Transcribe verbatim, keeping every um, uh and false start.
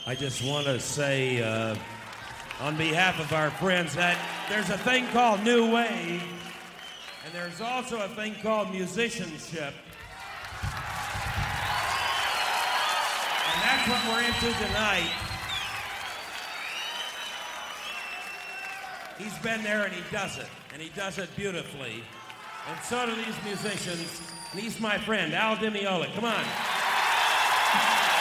I just want to say, uh, on behalf of our friends, that there's a thing called New Wave, and there's also a thing called musicianship. And that's what we're into tonight. He's been there and he does it, and he does it beautifully. And so do these musicians. And he's my friend, Al Di Meola. Come on.